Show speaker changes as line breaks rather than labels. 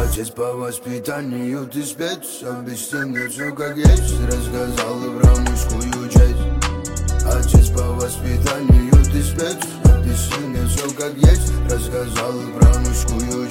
Отец по воспитанию, ты спец. Объясни мне все как есть. Рассказал про мужскую честь. Отец по воспитанию, ты спец. Объясни мне все как есть. Рассказал про мужскую